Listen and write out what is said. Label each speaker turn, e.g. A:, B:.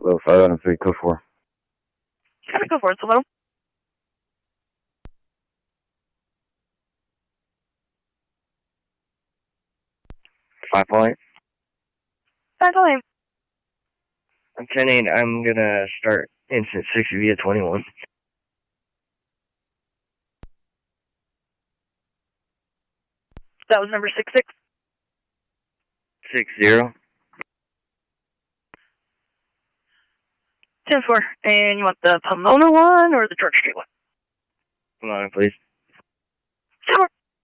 A: Hello, 503, code 4.
B: Go for it, hello.
A: Five point.
B: 508.
A: I'm 10-8. I'm gonna start instant 60 via 21.
B: That was number 66.
A: 60.
B: 10-4. And you want the Pomona one or the George Street one?
A: Come on, please.